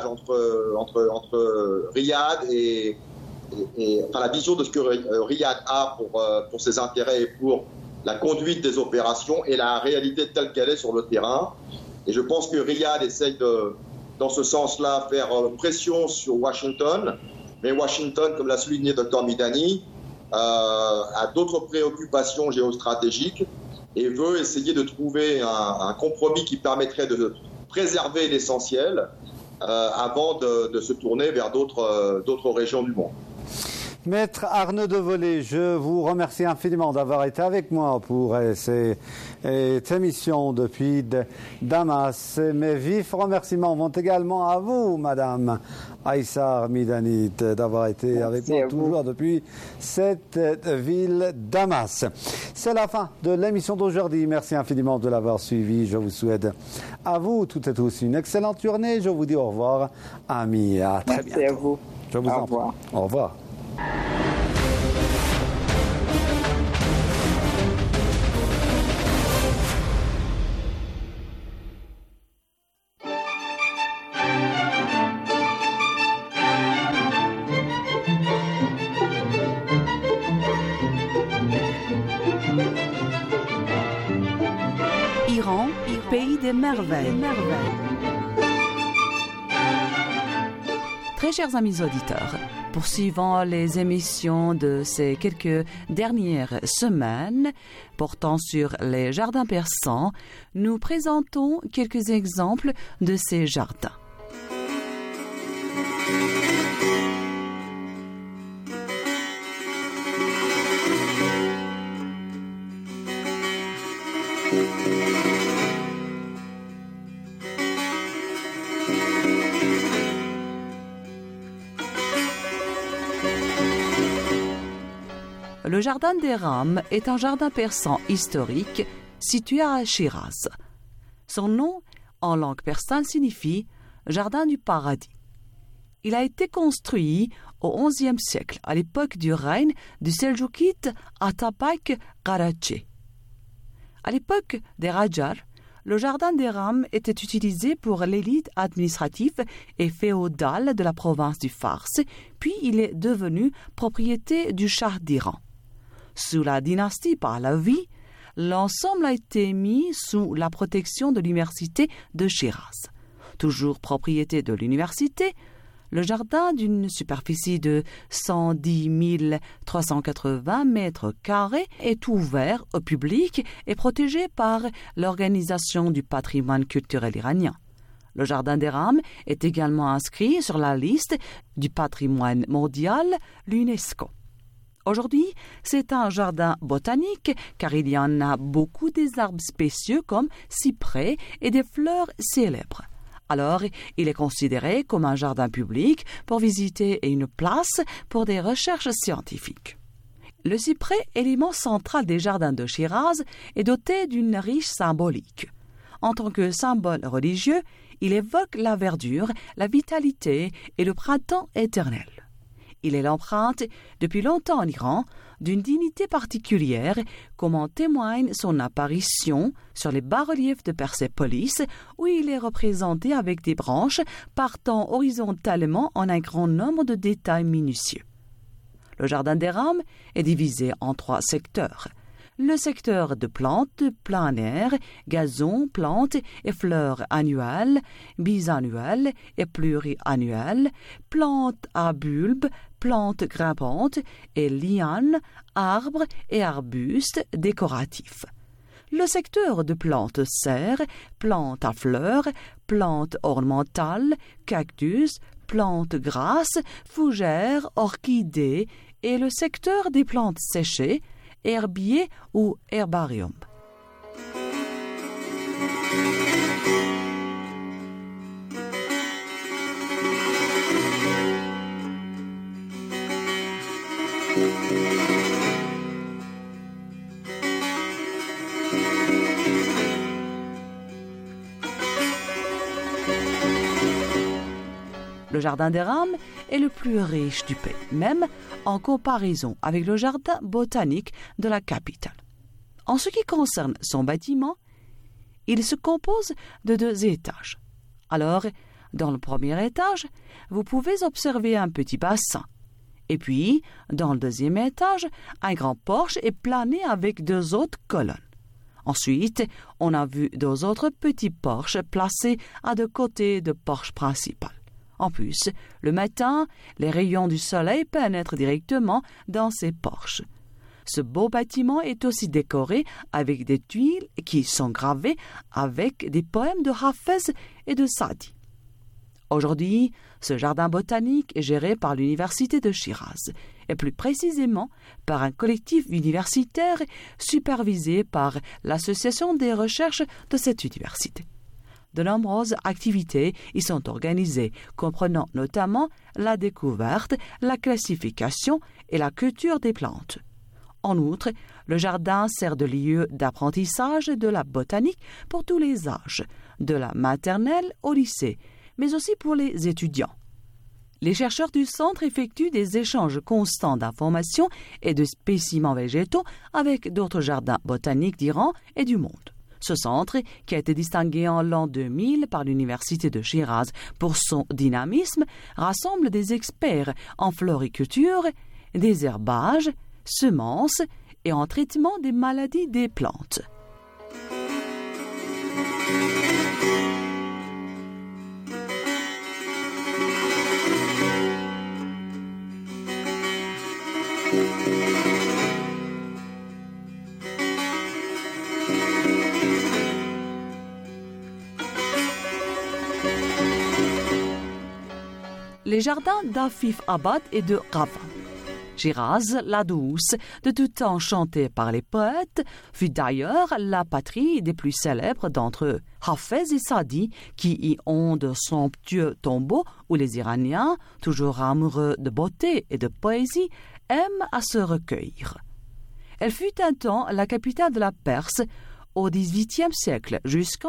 entre Riyad et enfin, la vision de ce que Riyad a pour ses intérêts et pour la conduite des opérations et la réalité telle qu'elle est sur le terrain. Et je pense que Riyad essaye dans ce sens-là, faire pression sur Washington. Mais Washington, comme l'a souligné Dr Midani, a d'autres préoccupations géostratégiques et veut essayer de trouver un compromis qui permettrait de préserver l'essentiel avant de se tourner vers d'autres régions du monde. Maître Arnaud Devolé, je vous remercie infiniment d'avoir été avec moi pour cette émission depuis Damas. Mes vifs remerciements vont également à vous, Madame Aïssar Midanit, d'avoir été avec moi toujours depuis cette ville Damas. C'est la fin de l'émission d'aujourd'hui. Merci infiniment de l'avoir suivi. Je vous souhaite à vous toutes et tous une excellente journée. Je vous dis au revoir, amis. À très bientôt. Merci à vous. Je vous en prie. Au revoir. Iran, pays des merveilles. Très chers amis auditeurs, poursuivant les émissions de ces quelques dernières semaines portant sur les jardins persans, nous présentons quelques exemples de ces jardins. Le jardin des Rames est un jardin persan historique situé à Shiraz. Son nom, en langue persane, signifie « jardin du paradis ». Il a été construit au XIe siècle, à l'époque du règne du Seljukite Atabak Karachi. À l'époque des Rajars, le jardin des Rames était utilisé pour l'élite administrative et féodale de la province du Fars, puis il est devenu propriété du Shah d'Iran. Sous la dynastie Pahlavi, l'ensemble a été mis sous la protection de l'université de Shiraz. Toujours propriété de l'université, le jardin, d'une superficie de 110 380 mètres carrés, est ouvert au public et protégé par l'Organisation du patrimoine culturel iranien. Le jardin des Rames est également inscrit sur la liste du patrimoine mondial, l'UNESCO. Aujourd'hui, c'est un jardin botanique car il y en a beaucoup des arbres spécieux comme cyprès et des fleurs célèbres. Alors, il est considéré comme un jardin public pour visiter et une place pour des recherches scientifiques. Le cyprès, élément central des jardins de Shiraz, est doté d'une riche symbolique. En tant que symbole religieux, il évoque la verdure, la vitalité et le printemps éternel. Il est l'empreinte, depuis longtemps en Iran, d'une dignité particulière, comme en témoigne son apparition sur les bas-reliefs de Persépolis, où il est représenté avec des branches partant horizontalement en un grand nombre de détails minutieux. Le jardin des Rames est divisé en 3 secteurs. Le secteur de plantes de plein air, gazons, plantes et fleurs annuelles, bisannuelles et pluriannuelles, plantes à bulbes, plantes grimpantes et lianes, arbres et arbustes décoratifs. Le secteur de plantes serres, plantes à fleurs, plantes ornementales, cactus, plantes grasses, fougères, orchidées et le secteur des plantes séchées, herbier ou herbarium. Le jardin des Rames est le plus riche du pays, même en comparaison avec le jardin botanique de la capitale. En ce qui concerne son bâtiment, il se compose de 2 étages. Alors, dans le premier étage, vous pouvez observer un petit bassin. Et puis, dans le deuxième étage, un grand porche est plané avec 2 autres colonnes. Ensuite, on a vu 2 autres petits porches placés à 2 côtés de porche principale. En plus, le matin, les rayons du soleil pénètrent directement dans ces porches. Ce beau bâtiment est aussi décoré avec des tuiles qui sont gravées avec des poèmes de Hafez et de Sadi. Aujourd'hui, ce jardin botanique est géré par l'université de Shiraz, et plus précisément par un collectif universitaire supervisé par l'association des recherches de cette université. De nombreuses activités y sont organisées, comprenant notamment la découverte, la classification et la culture des plantes. En outre, le jardin sert de lieu d'apprentissage de la botanique pour tous les âges, de la maternelle au lycée, mais aussi pour les étudiants. Les chercheurs du centre effectuent des échanges constants d'informations et de spécimens végétaux avec d'autres jardins botaniques d'Iran et du monde. Ce centre, qui a été distingué en l'an 2000 par l'université de Shiraz pour son dynamisme, rassemble des experts en floriculture, des herbages, semences et en traitement des maladies des plantes. Les jardins d'Afif Abad et de Ravan. Shiraz, la douce, de tout temps chantée par les poètes, fut d'ailleurs la patrie des plus célèbres d'entre eux, Hafez et Sadi, qui y ont de somptueux tombeaux où les Iraniens, toujours amoureux de beauté et de poésie, aiment à se recueillir. Elle fut un temps la capitale de la Perse au XVIIIe siècle jusqu'en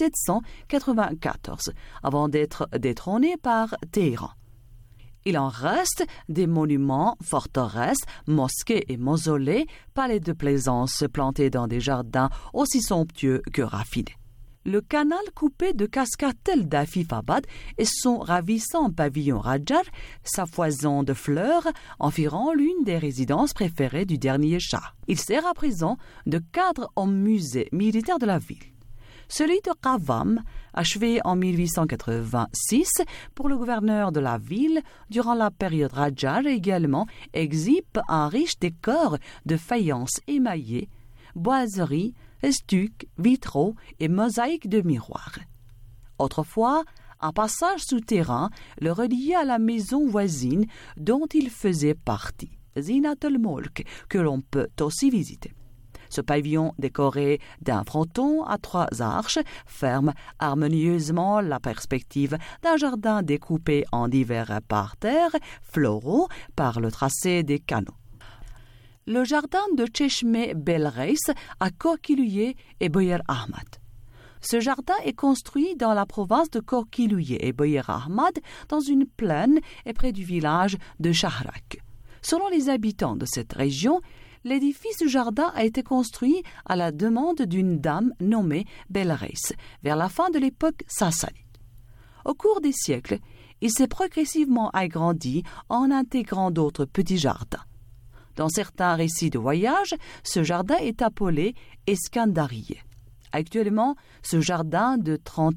1794, avant d'être détrônée par Téhéran. Il en reste des monuments, forteresses, mosquées et mausolées, palais de plaisance plantés dans des jardins aussi somptueux que raffinés. Le canal coupé de cascades tel d'Afifabad et son ravissant pavillon Rajar, sa foison de fleurs, en firent l'une des résidences préférées du dernier Shah. Il sert à présent de cadre au musée militaire de la ville. Celui de Qavam, achevé en 1886 pour le gouverneur de la ville durant la période Rajar également, exhibe un riche décor de faïences émaillées, boiseries, stucs, vitraux et mosaïques de miroirs. Autrefois, un passage souterrain le reliait à la maison voisine dont il faisait partie, Zinat al-Mulk, que l'on peut aussi visiter. Ce pavillon décoré d'un fronton à 3 arches ferme harmonieusement la perspective d'un jardin découpé en divers parterres floraux par le tracé des canaux. Le jardin de Cheshme Belreis à Korkilouye et Boyer Ahmad. Ce jardin est construit dans la province de Korkilouye et Boyer Ahmad, dans une plaine et près du village de Shahrak. Selon les habitants de cette région, l'édifice du jardin a été construit à la demande d'une dame nommée Belreis vers la fin de l'époque sassanide. Au cours des siècles, il s'est progressivement agrandi en intégrant d'autres petits jardins. Dans certains récits de voyage, ce jardin est appelé Eskandariye. Actuellement, ce jardin de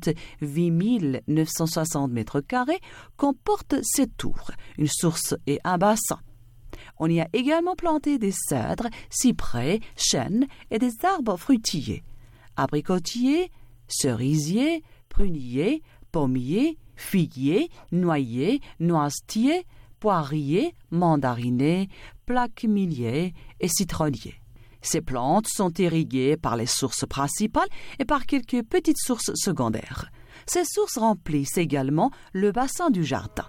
38 960 mètres carrés comporte 7 tours, une source et un bassin. On y a également planté des cèdres, cyprès, chênes et des arbres fruitiers, abricotiers, cerisiers, pruniers, pommiers, figuiers, noyers, noisetiers, poiriers, mandarinés, plaquemilliers et citronniers. Ces plantes sont irriguées par les sources principales et par quelques petites sources secondaires. Ces sources remplissent également le bassin du jardin.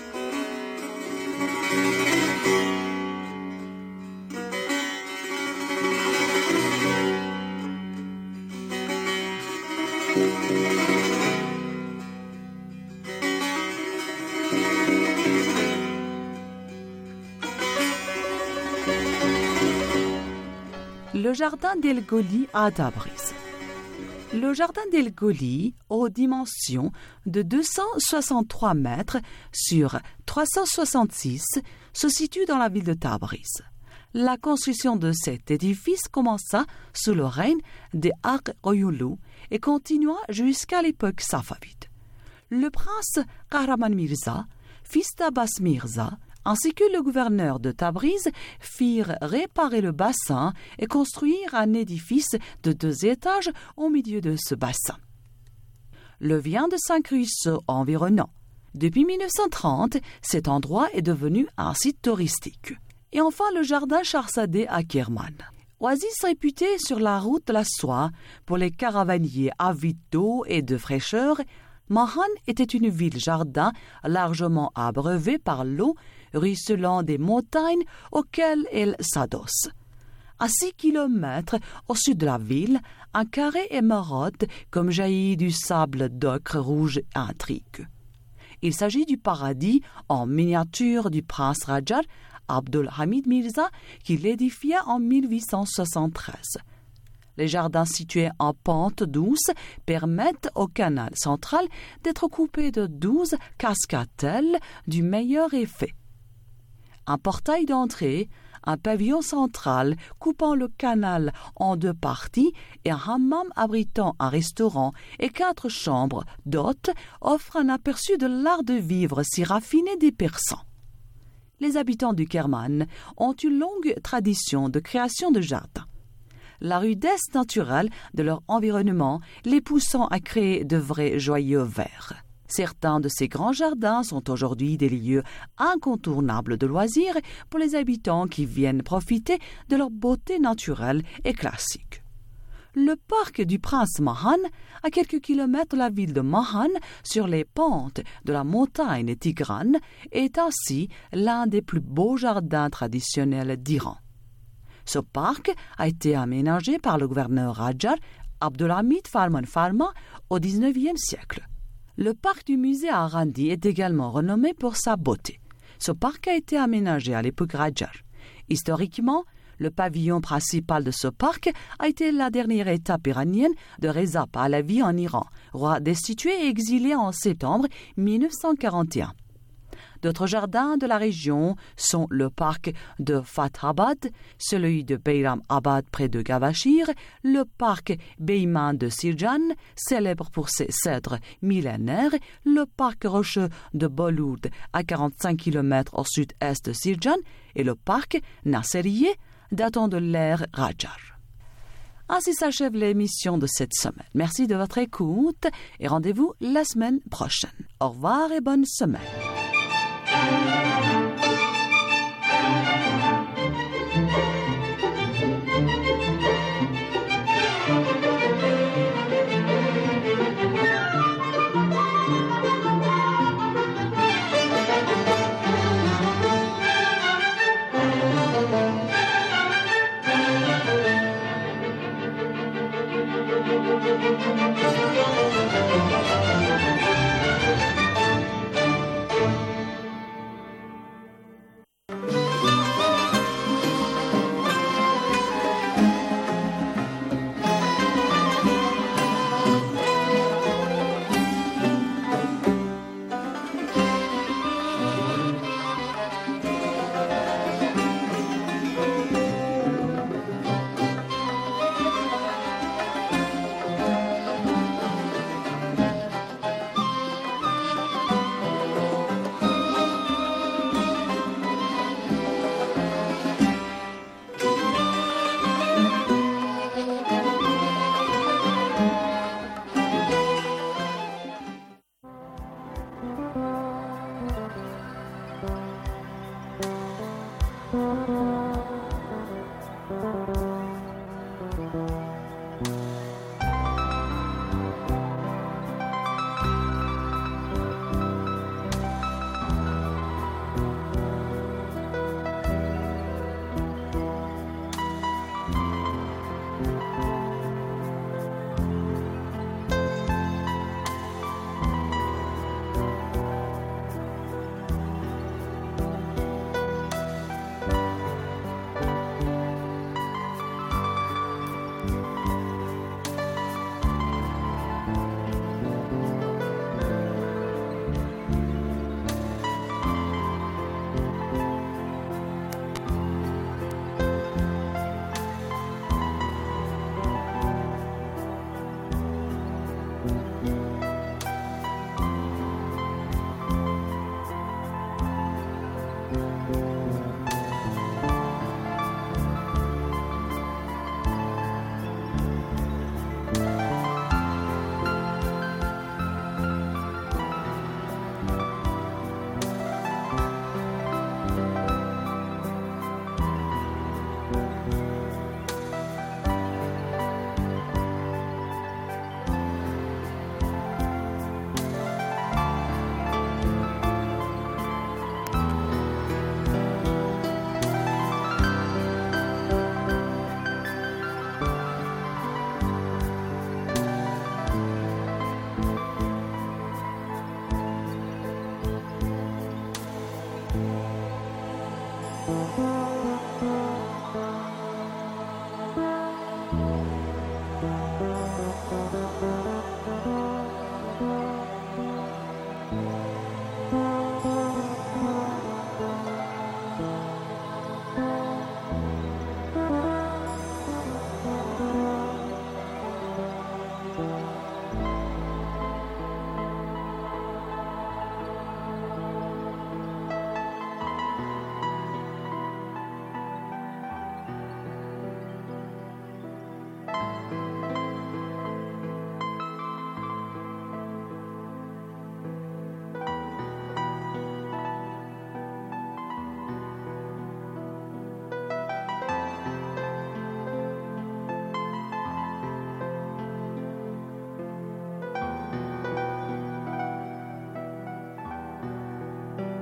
Le jardin d'El Goli à Tabriz. Le jardin d'El Goli, aux dimensions de 263 mètres sur 366, se situe dans la ville de Tabriz. La construction de cet édifice commença sous le règne des Arq-Oyulu et continua jusqu'à l'époque safavide. Le prince Kahraman Mirza, fils d'Abbas Mirza, ainsi que le gouverneur de Tabriz firent réparer le bassin et construire un édifice de 2 étages au milieu de ce bassin. Le vient de 5 ruisseaux environnants. Depuis 1930, cet endroit est devenu un site touristique. Et enfin, le jardin Shahzadeh à Kerman. Oasis réputée sur la route de la soie pour les caravaniers avides d'eau et de fraîcheur, Mahan était une ville-jardin largement abreuvée par l'eau ruisselant des montagnes auxquelles elle s'adosse. À 6 kilomètres au sud de la ville, un carré émeraude comme jaillit du sable d'ocre rouge intrigue. Il s'agit du paradis en miniature du prince Rajar Abdul Hamid Mirza qui l'édifia en 1873. Les jardins situés en pente douce permettent au canal central d'être coupé de 12 cascatelles du meilleur effet. Un portail d'entrée, un pavillon central coupant le canal en 2 parties et un hammam abritant un restaurant et 4 chambres d'hôtes offrent un aperçu de l'art de vivre si raffiné des Persans. Les habitants du Kerman ont une longue tradition de création de jardins. La rudesse naturelle de leur environnement les poussant à créer de vrais joyaux verts. Certains de ces grands jardins sont aujourd'hui des lieux incontournables de loisirs pour les habitants qui viennent profiter de leur beauté naturelle et classique. Le parc du prince Mahan, à quelques kilomètres de la ville de Mahan, sur les pentes de la montagne Tigran, est ainsi l'un des plus beaux jardins traditionnels d'Iran. Ce parc a été aménagé par le gouverneur Rajar Abdulhamid Farman Farma au XIXe siècle. Le parc du musée à Arandi est également renommé pour sa beauté. Ce parc a été aménagé à l'époque Rajar. Historiquement, le pavillon principal de ce parc a été la dernière étape iranienne de Reza Pahlavi en Iran, roi destitué et exilé en septembre 1941. D'autres jardins de la région sont le parc de Fathabad, celui de Beiram Abad près de Gavashir, le parc Beyman de Sirjan, célèbre pour ses cèdres millénaires, le parc rocheux de Boloud à 45 km au sud-est de Sirjan et le parc Nasseriye datant de l'ère Rajar. Ainsi s'achève l'émission de cette semaine. Merci de votre écoute et rendez-vous la semaine prochaine. Au revoir et bonne semaine.